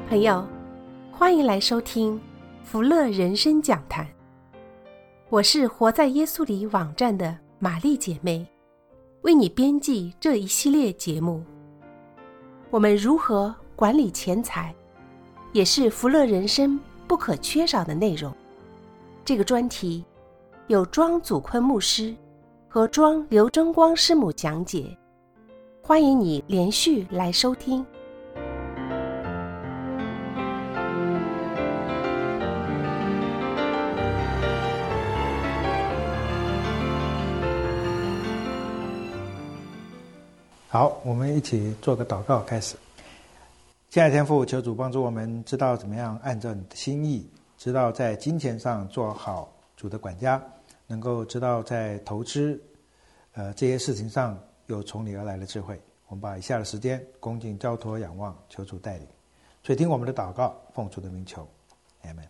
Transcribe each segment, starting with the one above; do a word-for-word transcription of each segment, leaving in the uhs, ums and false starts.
朋友，欢迎来收听福乐人生讲坛。我是活在耶稣里网站的玛丽姐妹，为你编辑这一系列节目。我们如何管理钱财，也是福乐人生不可缺少的内容。这个专题由庄祖坤牧师和庄刘真光师母讲解，欢迎你连续来收听。 好，我们一起做个祷告开始。亲爱的天父，求主帮助我们知道怎么样按照你的心意，知道在金钱上做好主的管家，能够知道在投资呃这些事情上有从你而来的智慧。我们把以下的时间恭敬交托仰望，求主带领。所以听我们的祷告，奉主的名求，阿们。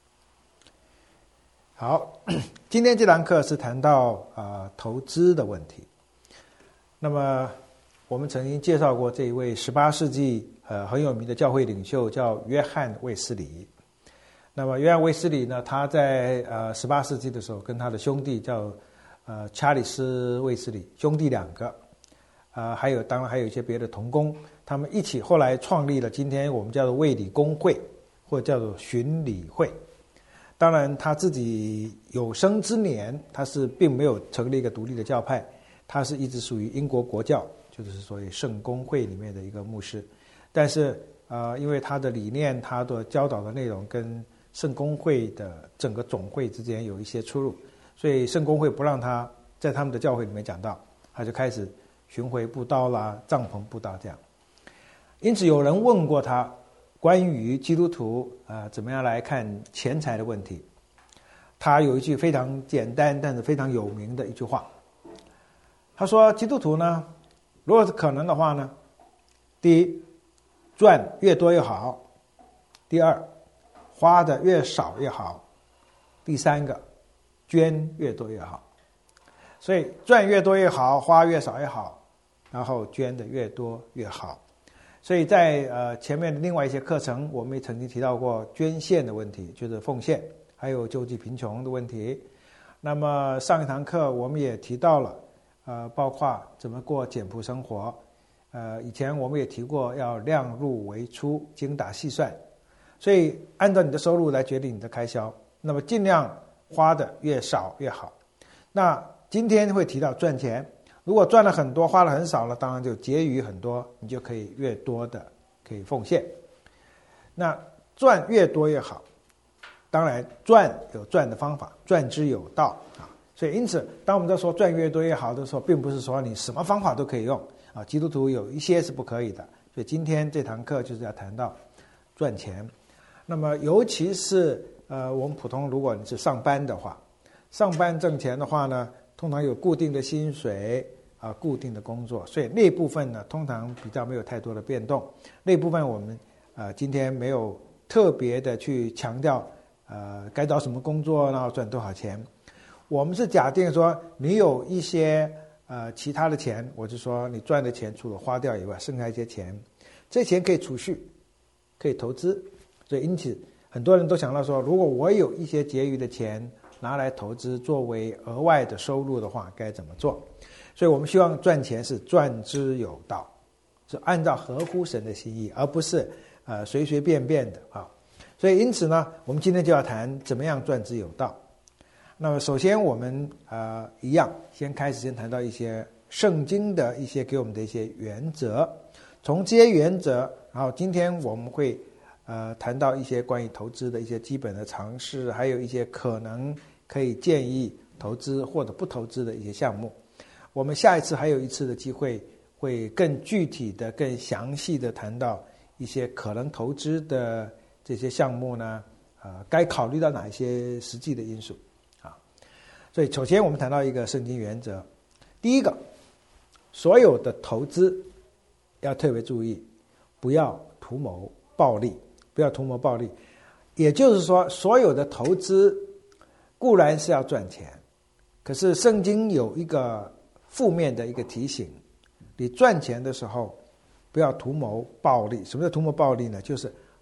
好，今天这堂课是谈到呃投资的问题。那么我们曾经介绍过这一位十八世纪呃很有名的教会领袖，叫约翰卫斯理。那么约翰卫斯理呢，他在呃十八世纪的时候，跟他的兄弟叫呃查理斯卫斯理，兄弟两个，呃还有当然还有一些别的同工，他们一起后来创立了今天我们叫做卫理公会，或者叫做巡理会。当然他自己有生之年，他是并没有成立一个独立的教派，他是一直属于英国国教，就是所谓圣公会里面的一个牧师。但是呃，因为他的理念，他的教导的内容跟圣公会的整个总会之间有一些出入，所以圣公会不让他在他们的教会里面讲道，他就开始巡回布道啦、帐篷布道这样。因此有人问过他关于基督徒呃怎么样来看钱财的问题，他有一句非常简单但是非常有名的一句话，他说基督徒呢，如果是可能的话呢，第一，赚越多越好；第二，花的越少越好；第三个，捐越多越好。所以赚越多越好，花越少越好，然后捐的越多越好。所以在呃前面的另外一些课程，我们也曾经提到过捐献的问题，就是奉献，还有救济贫穷的问题。那么上一堂课我们也提到了呃，包括怎么过简朴生活，呃，以前我们也提过要量入为出，精打细算，所以按照你的收入来决定你的开销，那么尽量花的越少越好。那今天会提到赚钱，如果赚了很多，花了很少了，当然就结余很多，你就可以越多的可以奉献。那赚越多越好，当然赚有赚的方法，赚之有道啊。所以因此当我们在说赚越多越好的时候，并不是说你什么方法都可以用啊，基督徒有一些是不可以的。所以今天这堂课就是要谈到赚钱。那么尤其是呃我们普通如果你是上班的话，上班挣钱的话呢，通常有固定的薪水啊，固定的工作，所以那部分呢通常比较没有太多的变动。那部分我们呃今天没有特别的去强调呃该找什么工作，然后赚多少钱。我们是假定说你有一些呃其他的钱，我就说你赚的钱除了花掉以外，剩下一些钱，这钱可以储蓄，可以投资。所以因此很多人都想到说，如果我有一些结余的钱拿来投资作为额外的收入的话，该怎么做？所以我们希望赚钱是赚之有道，是按照合乎神的心意，而不是呃随随便便的啊。所以因此呢，我们今天就要谈怎么样赚之有道。那么首先我们呃一样先开始先谈到一些圣经的一些给我们的一些原则，从这些原则，然后今天我们会呃谈到一些关于投资的一些基本的常识，还有一些可能可以建议投资或者不投资的一些项目。我们下一次还有一次的机会，会更具体的更详细的谈到一些可能投资的这些项目呢呃该考虑到哪一些实际的因素。所以首先我们谈到一个圣经原则，第一个，所有的投资要特别注意，不要图谋暴利，不要图谋暴利。也就是说，所有的投资固然是要赚钱，可是圣经有一个负面的一个提醒，你赚钱的时候不要图谋暴利。什么叫图谋暴利呢？就是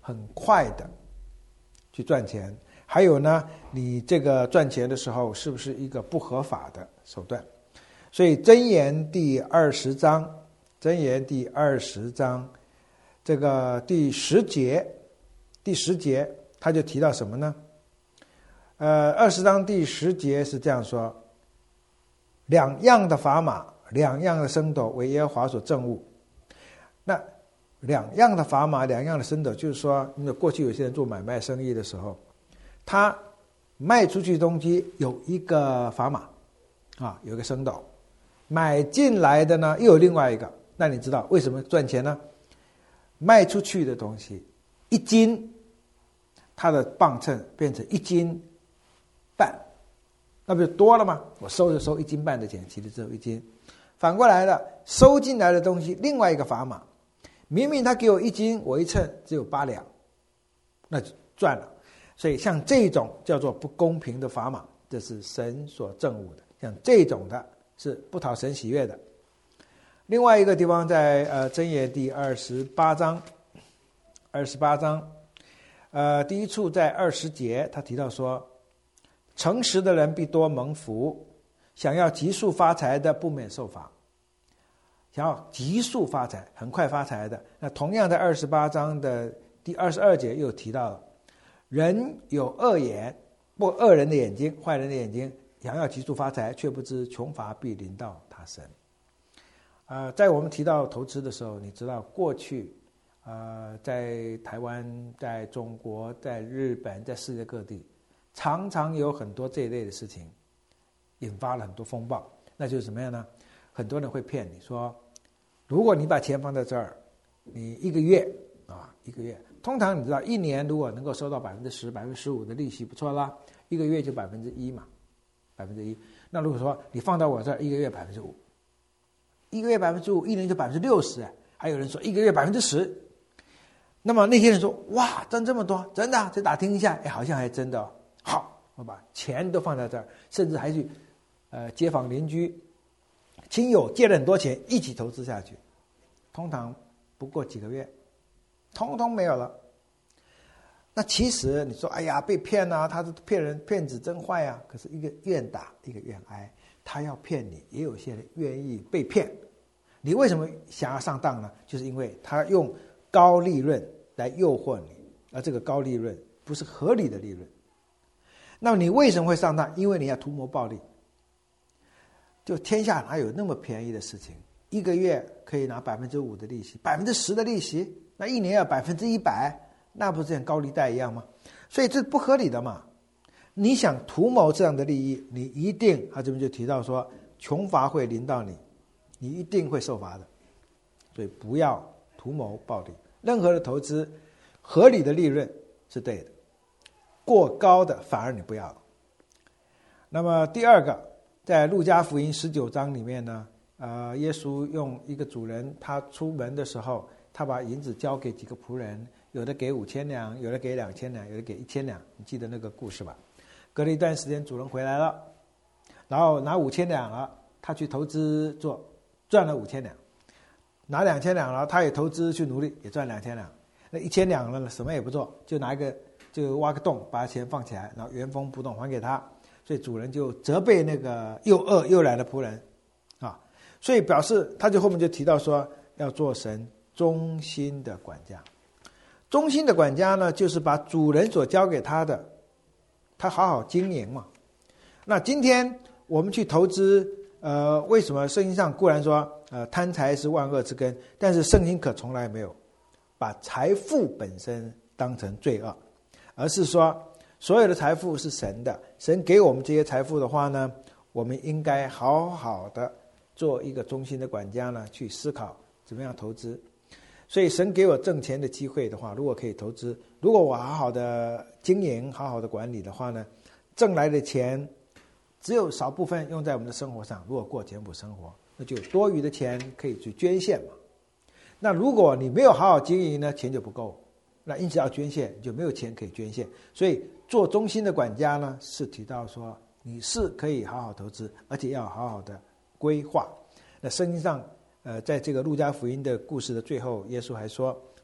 很快的去赚钱，还有呢，你这个赚钱的时候是不是一个不合法的手段？所以箴言第二十章，箴言第二十章这个第十节，第十节他就提到什么呢？呃，二十章第十节是这样说：两样的砝码，两样的升斗，为耶和华所憎恶。那两样的砝码，两样的升斗，就是说，因为过去有些人做买卖生意的时候，他卖出去的东西有一个砝码啊，有一个升斗，买进来的呢又有另外一个。那你知道为什么赚钱呢？卖出去的东西一斤，它的磅秤变成一斤半，那不就多了吗？我收就收一斤半的钱，其实只有一斤。反过来了，收进来的东西另外一个砝码，明明他给我一斤，我一称只有八两，那就赚了。所以像这种叫做不公平的砝码，这是神所憎恶的。像这种的是不讨神喜悦的。另外一个地方在呃箴言第二十八章，二十八章，呃第一处在二十节，他提到说，诚实的人必多蒙福，想要急速发财的不免受罚。想要急速发财，很快发财的，那同样在二十八章的第二十二节又提到了，人有恶眼，不恶人的眼睛，坏人的眼睛，想要急速发财，却不知穷乏必临到他身。呃，在我们提到投资的时候，你知道过去，呃，在台湾、在中国、在日本、在世界各地，常常有很多这一类的事情，引发了很多风暴。那就是什么样呢？很多人会骗你说，如果你把钱放在这儿，你一个月啊，一个月，通常你知道，一年如果能够收到百分之十、百分之十五的利息，不错啦，一个月就百分之一嘛，百分之一。那如果说你放到我这儿，一个月百分之五。一个月百分之五，一年就百分之六十，还有人说一个月百分之十。那么那些人说，哇，挣这么多，真的、啊？再打听一下，哎，好像还真的、哦。好，我把钱都放在这儿，甚至还去，呃，街坊邻居、亲友借了很多钱，一起投资下去，通常不过几个月，通通没有了。那其实你说，哎呀，被骗啊，他是骗人，骗子真坏啊。可是一个愿打，一个愿挨。他要骗你，也有些人愿意被骗。你为什么想要上当呢？就是因为他用高利润来诱惑你，而这个高利润不是合理的利润。那么你为什么会上当？因为你要图谋暴利。就天下哪有那么便宜的事情？一个月可以拿百分之五的利息，百分之十的利息，那一年要百分之一百，那不是像高利贷一样吗？所以这不合理的嘛。你想图谋这样的利益，你一定，他这边就提到说，穷乏会临到你，你一定会受罚的。所以不要图谋暴利，任何的投资，合理的利润是对的，过高的反而你不要。那么第二个，在路加福音十九章里面呢，呃，耶稣用一个主人，他出门的时候，他把银子交给几个仆人，有的给五千两，有的给两千两，有的给一千两，你记得那个故事吧？隔了一段时间，主人回来了，然后拿五千两了，他去投资做，赚了五千两；拿两千两了，他也投资去努力，也赚两千两。那一千两了，什么也不做，就拿一个就挖个洞，把钱放起来，然后原封不动还给他。所以主人就责备那个又饿又懒的仆人，啊，所以表示他就后面就提到说，要做神忠心的管家。忠心的管家呢，就是把主人所交给他的，他好好经营嘛。那今天我们去投资，呃，为什么圣经上固然说，呃，贪财是万恶之根，但是圣经可从来没有把财富本身当成罪恶，而是说所有的财富是神的，神给我们这些财富的话呢，我们应该好好的做一个忠心的管家呢，去思考怎么样投资。所以神给我挣钱的机会的话，如果可以投资，如果我好好的经营，好好的管理的话呢，挣来的钱只有少部分用在我们的生活上，如果过简朴生活，那就有多余的钱可以去捐献嘛。那如果你没有好好经营呢，钱就不够，那因此要捐献，你就没有钱可以捐献。所以做忠心的管家呢，是提到说你是可以好好投资，而且要好好的规划。那圣经上呃，在这个路加福音的故事的最后，耶稣还说，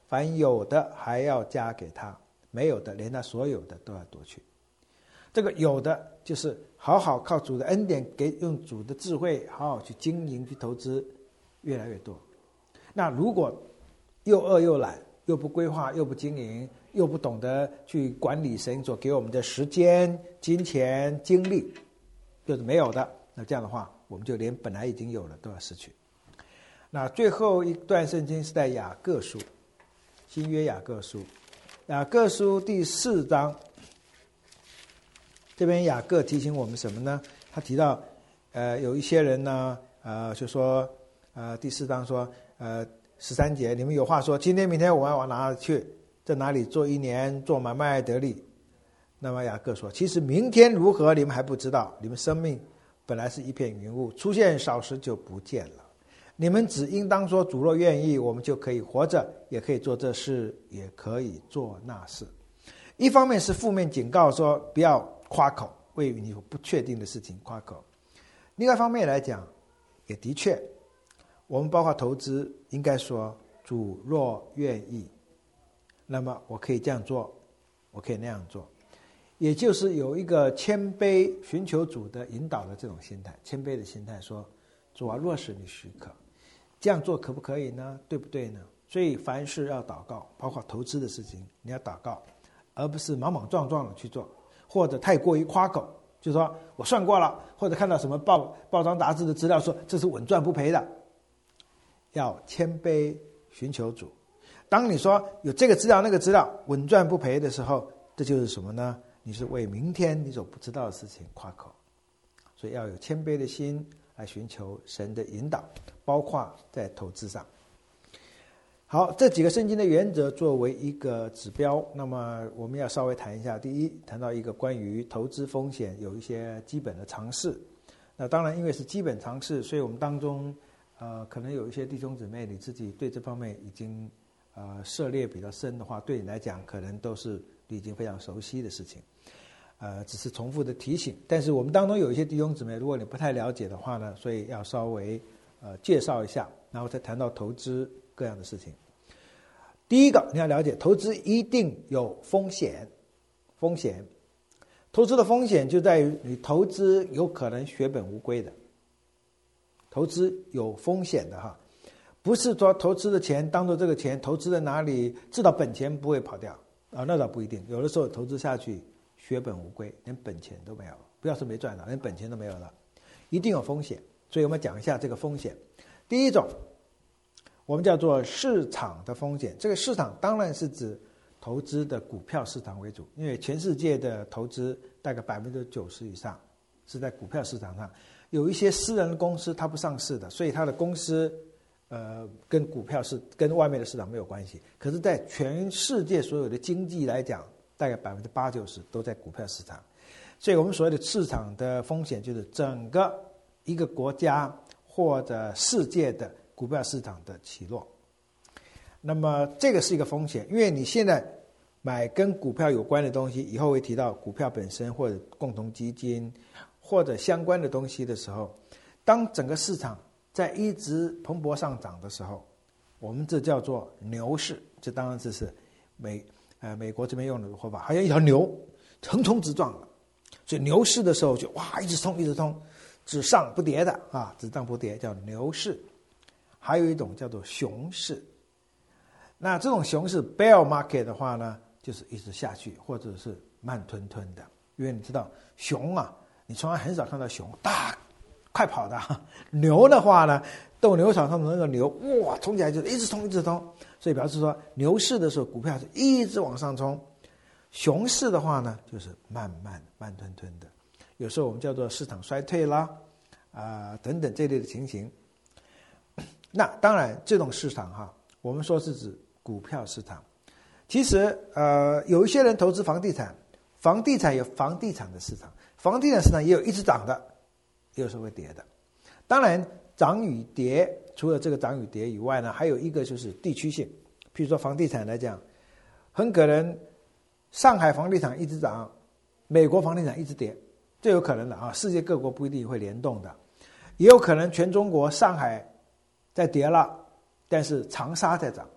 凡有的还要加给他，没有的连他所有的都要夺去。这个有的就是好好靠主的恩典，给用主的智慧好好去经营去投资，越来越多。那如果又饿又懒，又不规划，又不经营，又不懂得去管理神所给我们的时间、金钱、精力，就是没有的，那这样的话我们就连本来已经有了都要失去。那最后一段圣经是在雅各书，新约雅各书，雅各书第四章，这边雅各提醒我们什么呢？他提到呃有一些人呢呃就说呃第四章说呃十三节，你们有话说，今天明天我要往哪里去，在哪里做一年，做买卖得利。那么雅各说，其实明天如何你们还不知道，你们生命本来是一片云雾，出现少时就不见了。你们只应当说，主若愿意，我们就可以活着，也可以做这事，也可以做那事。一方面是负面警告说不要夸口，为你有不确定的事情夸口。另外一方面来讲，也的确我们包括投资应该说，主若愿意，那么我可以这样做，我可以那样做，也就是有一个谦卑寻求主的引导的这种心态，谦卑的心态说，主啊，若是你许可，这样做可不可以呢？对不对呢？所以凡事要祷告，包括投资的事情你要祷告，而不是莽莽撞撞的去做，或者太过于夸口，就是说我算过了，或者看到什么报报章杂志的资料说这是稳赚不赔的。要谦卑寻求主。当你说有这个资料那个资料稳赚不赔的时候，这就是什么呢？你是为明天你所不知道的事情夸口。所以要有谦卑的心来寻求神的引导，包括在投资上。好，这几个圣经的原则作为一个指标，那么我们要稍微谈一下。第一，谈到一个关于投资风险有一些基本的常识。那当然因为是基本常识，所以我们当中呃，可能有一些弟兄姊妹你自己对这方面已经呃涉猎比较深的话，对你来讲可能都是你已经非常熟悉的事情，呃，只是重复的提醒。但是我们当中有一些弟兄姊妹，如果你不太了解的话呢，所以要稍微呃介绍一下，然后再谈到投资各样的事情。第一个，你要了解投资一定有风险，风险，投资的风险就在于你投资有可能血本无归的。投资有风险的哈，不是说投资的钱当做这个钱投资在哪里，至少本钱不会跑掉啊，那倒不一定。有的时候投资下去血本无归，连本钱都没有，不要说没赚到，连本钱都没有了，一定有风险。所以我们讲一下这个风险。第一种，我们叫做市场的风险。这个市场当然是指投资的股票市场为主，因为全世界的投资大概百分之九十以上是在股票市场上。有一些私人公司它不上市的，所以它的公司呃跟股票是跟外面的市场没有关系。可是在全世界所有的经济来讲，大概百分之八九十都在股票市场。所以我们所谓的市场的风险就是整个一个国家或者世界的股票市场的起落。那么这个是一个风险，因为你现在买跟股票有关的东西，以后会提到股票本身或者共同基金或者相关的东西的时候，当整个市场在一直蓬勃上涨的时候，我们这叫做牛市。这当然这是美呃美国这边用的说法，好像一条牛横冲直撞了。所以牛市的时候就哇一直冲一直冲，只上不跌的啊，只涨不跌叫牛市。还有一种叫做熊市。那这种熊市 bear market 的话呢，就是一直下去或者是慢吞吞的。因为你知道熊啊，你从来很少看到熊大快跑的。牛的话呢，斗牛场上的那个牛哇冲起来就一直冲一直冲，所以表示说牛市的时候股票是一直往上冲，熊市的话呢就是慢慢慢吞吞的。有时候我们叫做市场衰退啦啊、呃、等等这类的情形。那当然这种市场哈，我们说是指股票市场。其实呃有一些人投资房地产，房地产有房地产的市场，房地产市场也有一直涨的，也有时候会跌的。当然涨与跌，除了这个涨与跌以外呢，还有一个就是地区性。譬如说房地产来讲，很可能上海房地产一直涨，美国房地产一直跌，这有可能的啊。世界各国不一定会联动的，也有可能全中国上海在跌了，但是长沙在涨，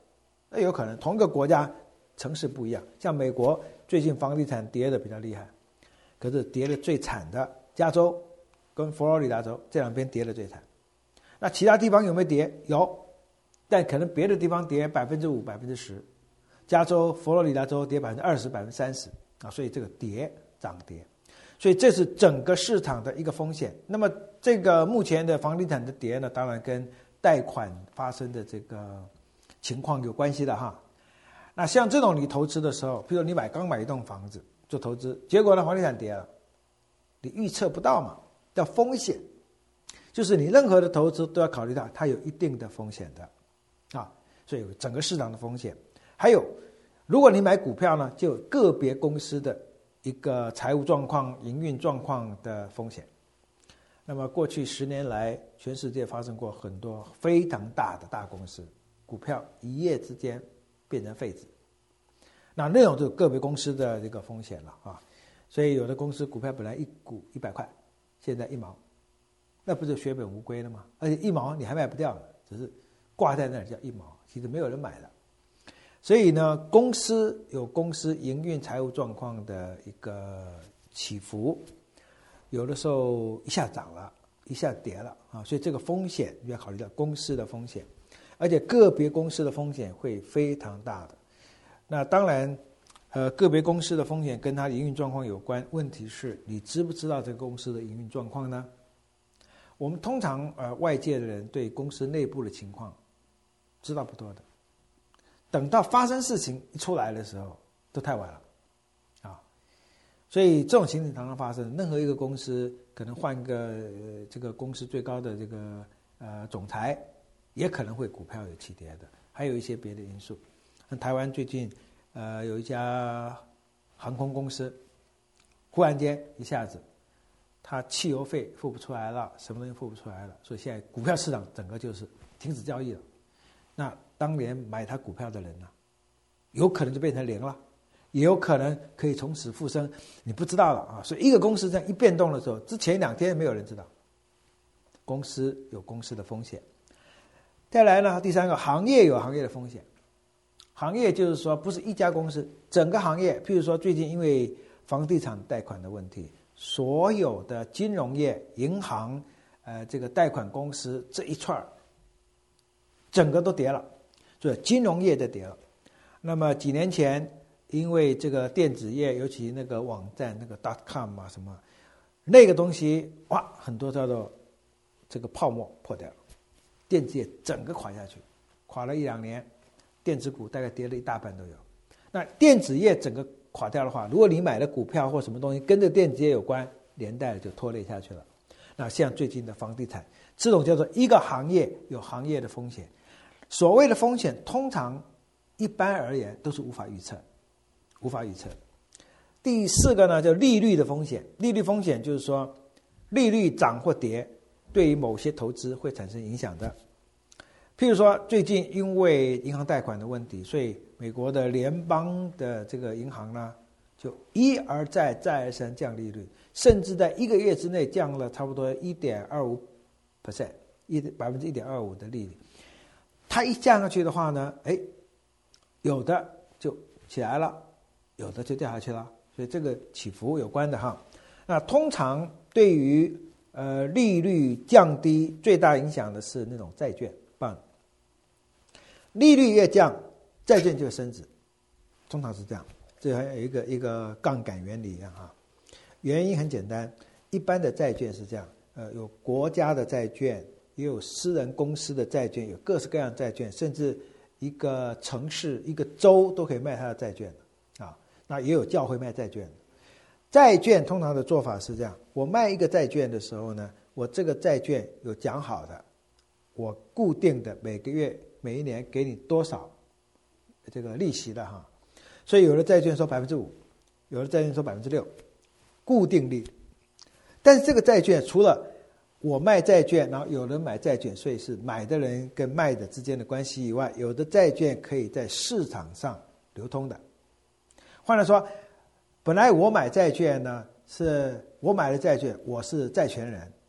那有可能同一个国家城市不一样，像美国最近房地产跌的比较厉害，可是跌的最惨的加州跟佛罗里达州这两边跌的最惨。那其他地方有没有跌？有，但可能别的地方跌百分之五、百分之十，加州、佛罗里达州跌百分之二十、百分之三十啊，所以这个跌涨跌，所以这是整个市场的一个风险。那么这个目前的房地产的跌呢，当然跟贷款发生的这个情况有关系的哈。那像这种你投资的时候，比如你买刚买一栋房子做投资，结果呢房地产跌了，你预测不到嘛，叫风险，就是你任何的投资都要考虑到它有一定的风险的啊，所以有整个市场的风险。还有如果你买股票呢，就有个别公司的一个财务状况、营运状况的风险。那么过去十年来，全世界发生过很多非常大的大公司，股票一夜之间变成废纸。那那种就个别公司的这个风险了啊。所以有的公司股票本来一股一百块，现在一毛，那不是血本无归了吗？而且一毛你还卖不掉了，只是挂在那里叫一毛，其实没有人买的。所以呢，公司有公司营运财务状况的一个起伏，有的时候一下涨了，一下跌了啊，所以这个风险你要考虑到公司的风险，而且个别公司的风险会非常大的。那当然，呃，个别公司的风险跟它营运状况有关，问题是你知不知道这个公司的营运状况呢？我们通常呃外界的人对公司内部的情况知道不多的。等到发生事情一出来的时候，都太晚了，啊，所以这种情形常常发生。任何一个公司可能换个、呃、这个公司最高的这个呃总裁，也可能会股票有起跌的，还有一些别的因素。那台湾最近呃有一家航空公司，忽然间一下子，它汽油费付不出来了，什么东西付不出来了，所以现在股票市场整个就是停止交易了。那当年买他股票的人呢、啊，有可能就变成零了，也有可能可以从此复生，你不知道了啊。所以一个公司这样一变动的时候，之前两天没有人知道，公司有公司的风险。再来呢，第三个，行业有行业的风险。行业就是说不是一家公司，整个行业，譬如说最近因为房地产贷款的问题，所有的金融业、银行、呃这个贷款公司这一串整个都跌了，所以金融业都跌了。那么几年前，因为这个电子业，尤其那个网站那个 .com 啊什么，那个东西哇，很多叫做这个泡沫破掉了，电子业整个垮下去，垮了一两年，电子股大概跌了一大半都有。那电子业整个垮掉的话，如果你买的股票或什么东西跟着电子业有关，连带就拖累下去了。那像最近的房地产，这种叫做一个行业有行业的风险。所谓的风险，通常一般而言都是无法预测，无法预测。第四个呢，叫利率的风险。利率风险就是说，利率涨或跌，对于某些投资会产生影响的。譬如说，最近因为银行贷款的问题，所以美国的联邦的这个银行呢，就一而再、再而三降利率，甚至在一个月之内降了差不多 百分之一点二五 百分之一点二五 的利率。它一降下去的话呢，哎，有的就起来了，有的就掉下去了，所以这个起伏有关的哈。那通常对于呃利率降低最大影响的是那种债券 bond， 利率越降，债券就升值，通常是这样。这还有一个一个杠杆原理一样哈。原因很简单，一般的债券是这样，呃，有国家的债券。也有私人公司的债券，有各式各样的债券，甚至一个城市、一个州都可以卖它的债券的啊。那也有教会卖债券的。债券通常的做法是这样：我卖一个债券的时候呢，我这个债券有讲好的，我固定的每个月、每一年给你多少这个利息的哈。所以有的债券说百分之五，有的债券说百分之六，固定利率。但是这个债券除了我卖债券，然后有人买债券，所以是买的人跟卖的之间的关系以外，有的债券可以在市场上流通的。换句话说，本来我买债券呢，是我买了债券，我是债权人，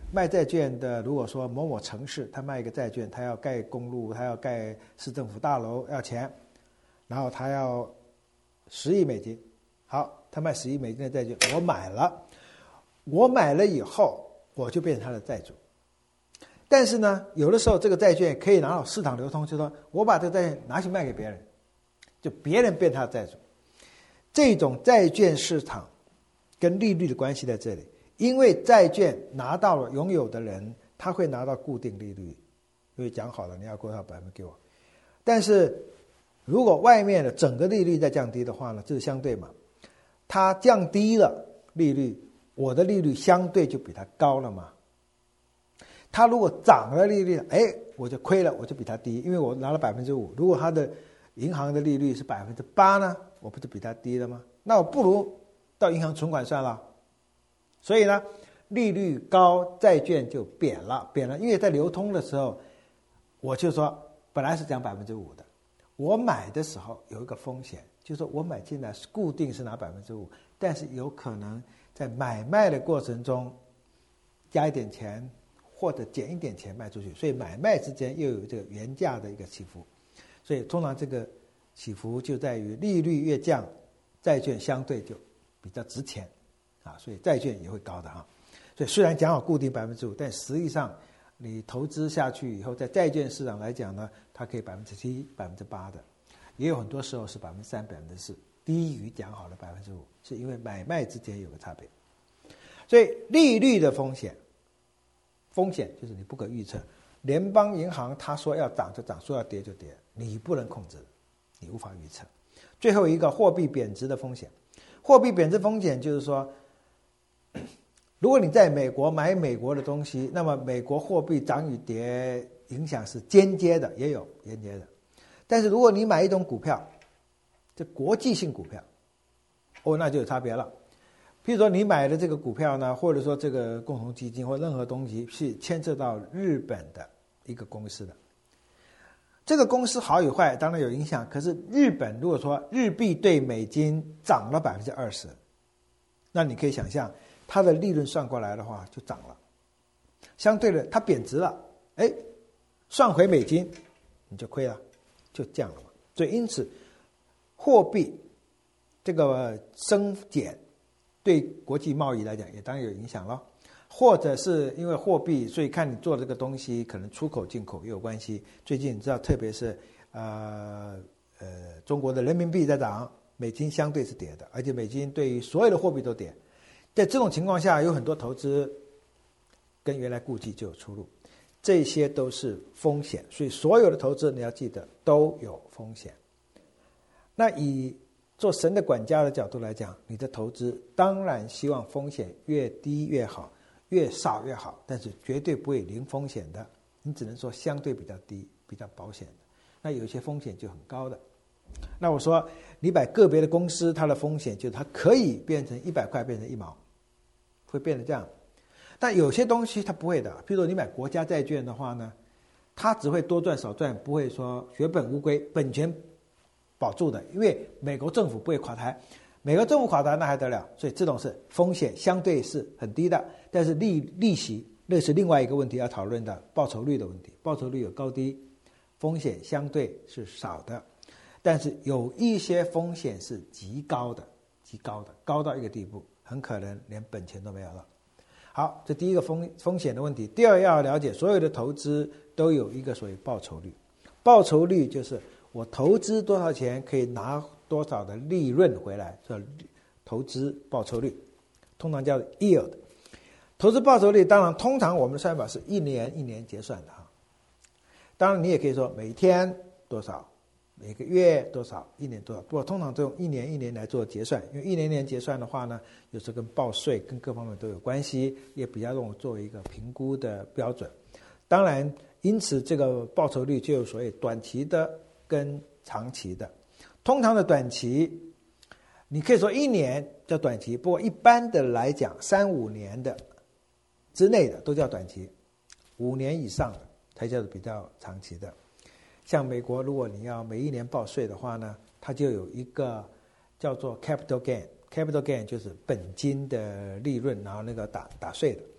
卖债券的，如果说某某城市他卖一个债券，他要盖公路，他要盖市政府大楼，要钱，然后他要十亿美金，好，他卖十亿美金的债券，我买了，我买了以后，我就变成他的债主。但是呢，有的时候这个债券可以拿到市场流通，就是说我把这个债券拿去卖给别人，就别人变他的债主。这种债券市场跟利率的关系在这里，因为债券拿到了拥有的人，他会拿到固定利率，因为讲好了你要多少百分比给我。但是如果外面的整个利率在降低的话呢，这是相对嘛，它降低了利率，我的利率相对就比它高了嘛。他如果涨了利率，哎，我就亏了，我就比他低，因为我拿了百分之五。如果他的银行的利率是百分之八呢，我不就比他低了吗？那我不如到银行存款算了。所以呢，利率高，债券就贬了，贬了，因为在流通的时候，我就说本来是讲百分之五的，我买的时候有一个风险，就是说我买进来是固定是拿百分之五，但是有可能在买卖的过程中加一点钱。或者减一点钱卖出去，所以买卖之间又有这个原价的一个起伏，所以通常这个起伏就在于利率越降，债券相对就比较值钱，啊，所以债券也会高的哈。所以虽然讲好固定百分之五，但实际上你投资下去以后，在债券市场来讲呢，它可以百分之七、百分之八的，也有很多时候是百分之三、百分之四，低于讲好的百分之五，是因为买卖之间有个差别。所以利率的风险。风险就是你不可预测，联邦银行他说要涨就涨，说要跌就跌，你不能控制，你无法预测。最后一个货币贬值的风险，货币贬值风险就是说，如果你在美国买美国的东西，那么美国货币涨与跌影响是间接的，也有间接的。但是如果你买一种股票，这国际性股票，哦，那就有差别了。譬如说你买的这个股票呢，或者说这个共同基金或任何东西是牵涉到日本的一个公司的，这个公司好与坏当然有影响，可是日本如果说日币对美金涨了百分之二十，那你可以想象它的利润算过来的话就涨了，相对的它贬值了，哎，算回美金你就亏了，就降了嘛。所以因此货币这个升减对国际贸易来讲也当然有影响了，或者是因为货币，所以看你做这个东西可能出口进口也有关系。最近你知道，特别是呃呃中国的人民币在涨，美金相对是跌的，而且美金对于所有的货币都跌。在这种情况下，有很多投资跟原来估计就有出入，这些都是风险。所以所有的投资你要记得都有风险。那以做神的管家的角度来讲，你的投资当然希望风险越低越好，越少越好，但是绝对不会零风险的，你只能说相对比较低，比较保险的。那有些风险就很高的。那我说你买个别的公司，它的风险就是它可以变成一百块变成一毛，会变成这样。但有些东西它不会的，譬如说你买国家债券的话呢，它只会多赚少赚，不会说血本无归，本钱保住的，因为美国政府不会垮台，美国政府垮台那还得了，所以这种是风险相对是很低的，但是利利息那是另外一个问题要讨论的，报酬率的问题，报酬率有高低，风险相对是少的，但是有一些风险是极高的，极高的，高到一个地步，很可能连本钱都没有了。好，这第一个风风险的问题。第二要了解，所有的投资都有一个所谓报酬率，报酬率就是我投资多少钱可以拿多少的利润回来，叫投资报酬率，通常叫 yield。投资报酬率当然通常我们的算法是一年一年结算的哈，当然你也可以说每天多少，每个月多少，一年多少，不过通常都用一年一年来做结算，因为一年一年结算的话呢，有时候跟报税跟各方面都有关系，也比较容易作为一个评估的标准。当然因此这个报酬率就有所谓短期的跟长期的。通常的短期你可以说一年叫短期，不过一般的来讲三五年的之内的都叫短期，五年以上的才叫做比较长期的。像美国如果你要每一年报税的话呢，它就有一个叫做 capital gain， capital gain 就是本金的利润，然后那个打打税的。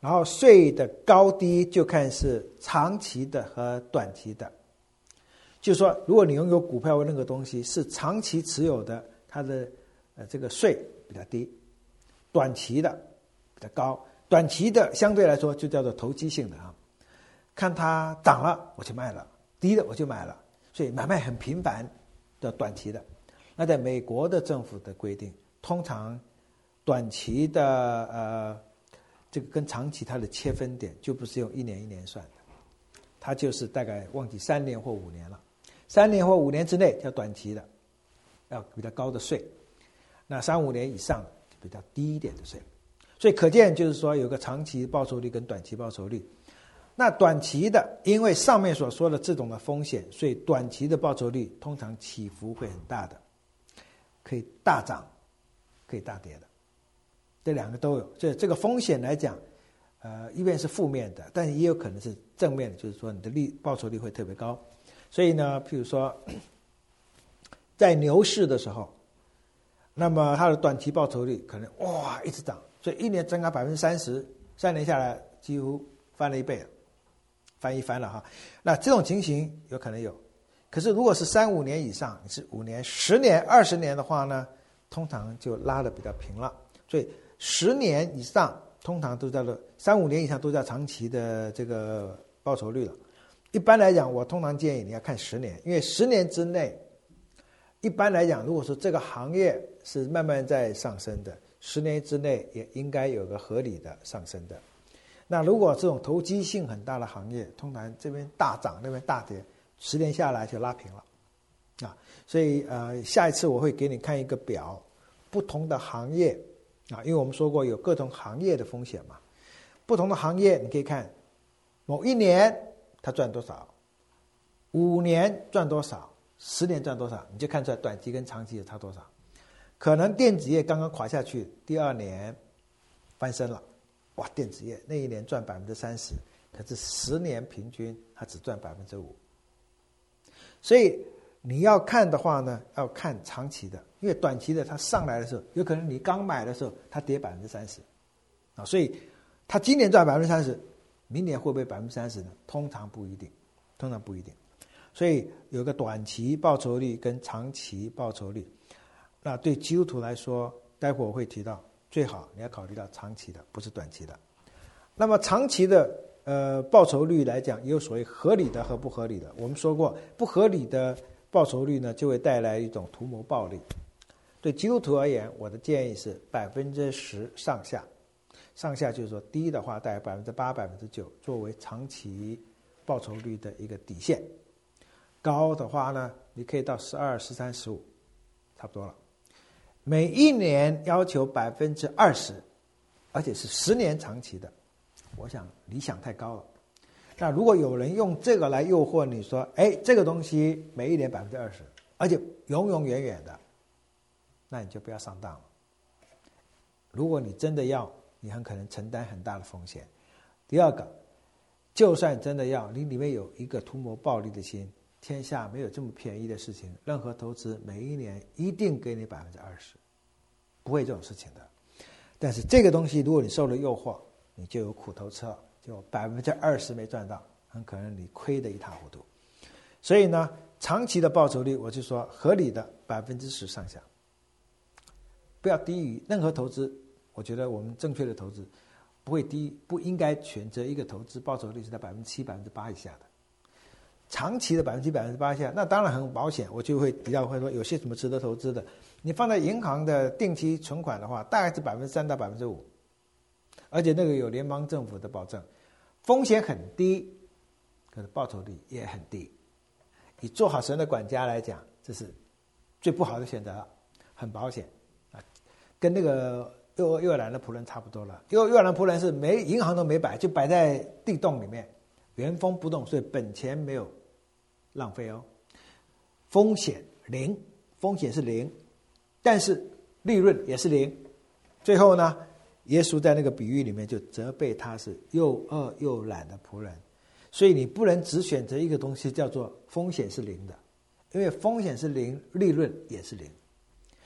然后税的高低就看是长期的和短期的。就是说，如果你拥有股票或任何东西是长期持有的，它的呃这个税比较低；短期的比较高。短期的相对来说就叫做投机性的啊，看它涨了我就卖了，低了我就买了，所以买卖很频繁的短期的。那在美国的政府的规定，通常短期的呃这个跟长期它的切分点就不是用一年一年算的，它就是大概忘记三年或五年了。三年或五年之内叫短期的，要比较高的税；那三五年以上就比较低一点的税。所以可见就是说有个长期报酬率跟短期报酬率。那短期的，因为上面所说的这种的风险，所以短期的报酬率通常起伏会很大的，可以大涨，可以大跌的，这两个都有。所以这个风险来讲，呃，一边是负面的，但是也有可能是正面的，就是说你的利报酬率会特别高。所以呢，譬如说，在牛市的时候，那么它的短期报酬率可能哇一直涨，所以一年增加百分之三十，三年下来几乎翻了一倍了，翻一番了哈。那这种情形有可能有，可是如果是三五年以上，是五年、十年、二十年的话呢，通常就拉得比较平了。所以十年以上通常都叫做三五年以上都叫长期的这个报酬率了。一般来讲，我通常建议你要看十年，因为十年之内，一般来讲，如果说这个行业是慢慢在上升的，十年之内也应该有个合理的上升的。那如果这种投机性很大的行业，通常这边大涨那边大跌，十年下来就拉平了啊。所以呃，下一次我会给你看一个表，不同的行业啊，因为我们说过有各种行业的风险嘛，不同的行业你可以看某一年它赚多少，五年赚多少，十年赚多少，你就看出来短期跟长期也差多少。可能电子业刚刚垮下去，第二年翻身了，哇，电子业那一年赚百分之三十，可是十年平均它只赚百分之五。所以你要看的话呢，要看长期的，因为短期的它上来的时候，有可能你刚买的时候它跌百分之三十，啊，所以它今年赚百分之三十。明年会不会百分之三十呢？通常不一定，通常不一定。所以有个短期报酬率跟长期报酬率。那对基督徒来说，待会我会提到，最好你要考虑到长期的，不是短期的。那么长期的呃报酬率来讲，也有所谓合理的和不合理的。我们说过，不合理的报酬率呢，就会带来一种图谋暴利。对基督徒而言，我的建议是百分之十上下。上下就是说低的话大概百分之八、百分之九作为长期报酬率的一个底线，高的话呢，你可以到十二、十三、十五，差不多了。每一年要求百分之二十，而且是十年长期的，我想理想太高了。那如果有人用这个来诱惑你说，哎，这个东西每一年百分之二十，而且永永远远的，那你就不要上当了。如果你真的要，你很可能承担很大的风险。第二个，就算真的要，你里面有一个图谋暴利的心，天下没有这么便宜的事情，任何投资每一年一定给你百分之二十，不会这种事情的。但是这个东西，如果你受了诱惑，你就有苦头吃了，就百分之二十没赚到，很可能你亏得一塌糊涂。所以呢，长期的报酬率，我就说合理的百分之十上下，不要低于任何投资。我觉得我们正确的投资不会低，不应该选择一个投资报酬率是在百分之七、百分之八以下的。长期的百分之七、百分之八以下，那当然很保险。我就会比较会说，有些什么值得投资的，你放在银行的定期存款的话，大概是百分之三到百分之五，而且那个有联邦政府的保证，风险很低，可是报酬率也很低。以做好神的管家来讲，这是最不好的选择了，很保险啊，跟那个。幼幼儿园的仆人差不多了，幼幼儿园仆人是没银行都没摆，就摆在地洞里面，原封不动，所以本钱没有浪费哦。风险零，风险是零，但是利润也是零。最后呢，耶稣在那个比喻里面就责备他是又饿又懒的仆人，所以你不能只选择一个东西叫做风险是零的，因为风险是零，利润也是零。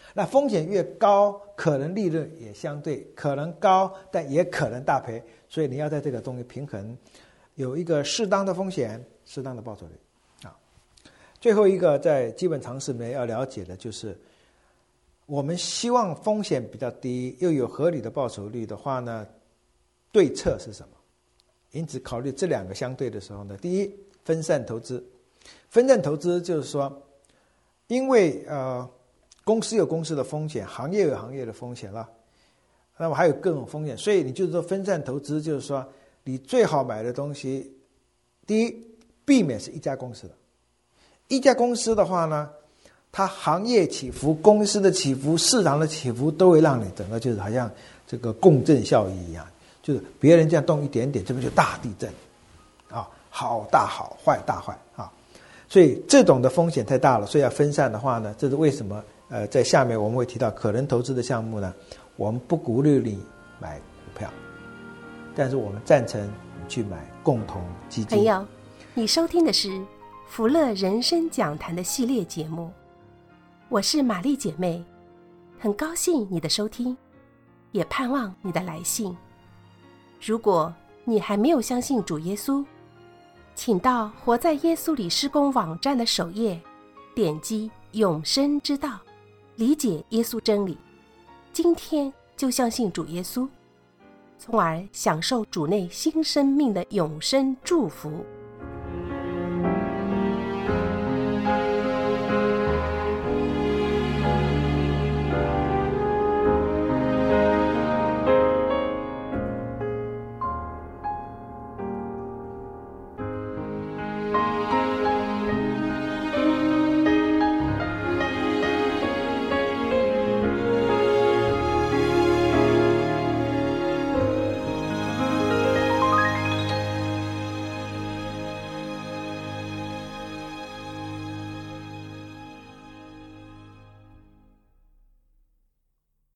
那风险越高，可能利润也相对可能高，但也可能大赔。所以你要在这个东西平衡，有一个适当的风险，适当的报酬率啊。最后一个在基本常识里面要了解的就是，我们希望风险比较低又有合理的报酬率的话呢，对策是什么？因此考虑这两个相对的时候呢，第一，分散投资。分散投资就是说，因为呃公司有公司的风险，行业有行业的风险了，那么还有各种风险，所以你就是说分散投资，就是说你最好买的东西，第一，避免是一家公司的。一家公司的话呢，它行业起伏、公司的起伏、市场的起伏，都会让你整个就是好像这个共振效应一样，就是别人这样动一点点，这边就大地震啊，好大好，坏大坏啊。所以这种的风险太大了，所以要分散的话呢，这是为什么？呃，在下面我们会提到可能投资的项目呢，我们不鼓励你买股票，但是我们赞成你去买共同基金。 朋友，你收听的是福乐人生讲坛的系列节目，我是玛丽姐妹，很高兴你的收听，也盼望你的来信。如果你还没有相信主耶稣，请到活在耶稣里施工网站的首页，点击永生之道，理解耶稣真理，今天就相信主耶稣，从而享受主内新生命的永生祝福。